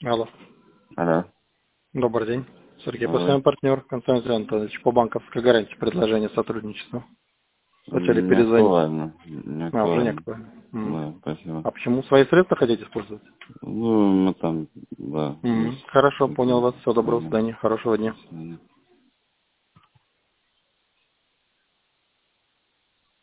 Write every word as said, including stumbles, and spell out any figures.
Алло. Алло. Добрый день. Сергей Алло. Постоянный партнер, Константин Анатольевич, по банковской гарантии предложение сотрудничества. Хотели Не перезвонить. актуально. Не А, уже не актуально. актуально. М. Да, спасибо. А почему свои средства хотите использовать? Ну, мы там, да, М. есть. Хорошо, понял Это, вас. Всего доброго, до ага. свидания, хорошего До дня. свидания.